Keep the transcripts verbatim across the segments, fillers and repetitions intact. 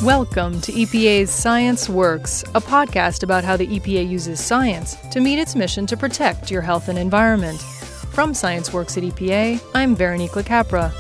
Welcome to E P A's Science Works, a podcast about how the E P A uses science to meet its mission to protect your health and environment. From Science Works at E P A, I'm Veronique LaCapra.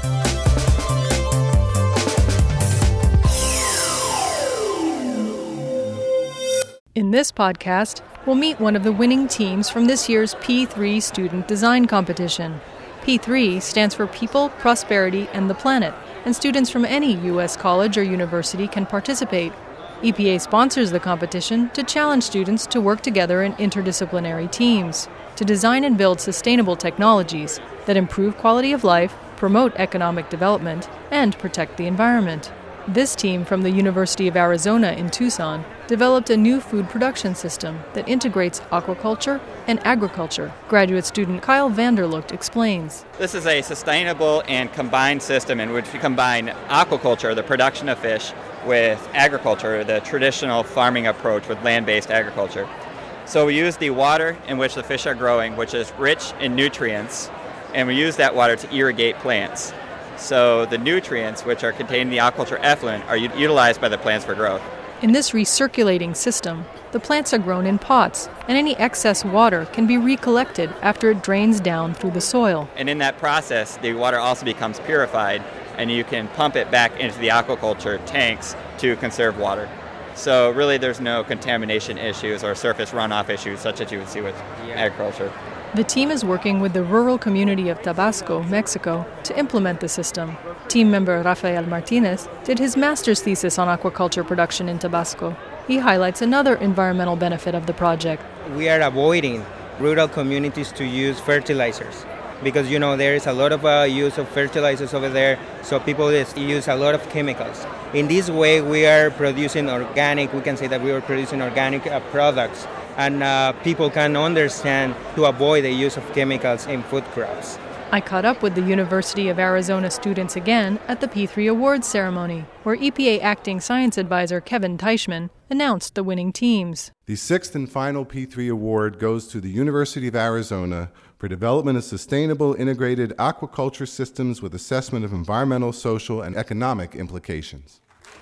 In this podcast, we'll meet one of the winning teams from this year's P three Student Design Competition. P three stands for People, Prosperity, and the Planet, and students from any U S college or university can participate. E P A sponsors the competition to challenge students to work together in interdisciplinary teams, to design and build sustainable technologies that improve quality of life, promote economic development, and protect the environment. This team from the University of Arizona in Tucson developed a new food production system that integrates aquaculture and agriculture. Graduate student Kyle Vanderlucht explains. This is a sustainable and combined system in which we combine aquaculture, the production of fish, with agriculture, the traditional farming approach with land-based agriculture. So we use the water in which the fish are growing, which is rich in nutrients, and we use that water to irrigate plants. So the nutrients, which are contained in the aquaculture effluent, are u- utilized by the plants for growth. In this recirculating system, the plants are grown in pots, and any excess water can be recollected after it drains down through the soil. And in that process, the water also becomes purified, and you can pump it back into the aquaculture tanks to conserve water. So really there's no contamination issues or surface runoff issues such as you would see with agriculture. The team is working with the rural community of Tabasco, Mexico, to implement the system. Team member Rafael Martinez did his master's thesis on aquaculture production in Tabasco. He highlights another environmental benefit of the project. We are avoiding rural communities to use fertilizers because, you know, there is a lot of uh, use of fertilizers over there, so people use a lot of chemicals. In this way, we are producing organic, we can say that we are producing organic uh, products, and uh, people can understand to avoid the use of chemicals in food crops. I caught up with the University of Arizona students again at the P three Awards ceremony, where E P A Acting Science Advisor Kevin Teichman announced the winning teams. The sixth and final P three award goes to the University of Arizona for development of sustainable integrated aquaculture systems with assessment of environmental, social, and economic implications.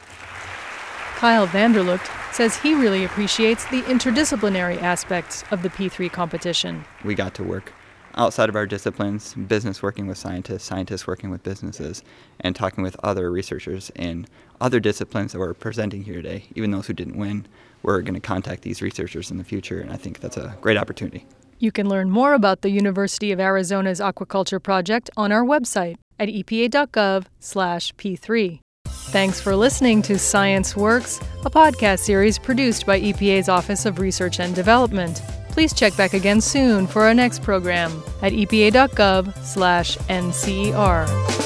Kyle Vanderlucht says he really appreciates the interdisciplinary aspects of the P three competition. We got to work outside of our disciplines, business working with scientists, scientists working with businesses, and talking with other researchers in other disciplines that we're presenting here today. Even those who didn't win, we're going to contact these researchers in the future, and I think that's a great opportunity. You can learn more about the University of Arizona's aquaculture project on our website at epa.gov slash P3. Thanks for listening to Science Works, a podcast series produced by E P A's Office of Research and Development. Please check back again soon for our next program at epa.gov slash NCER.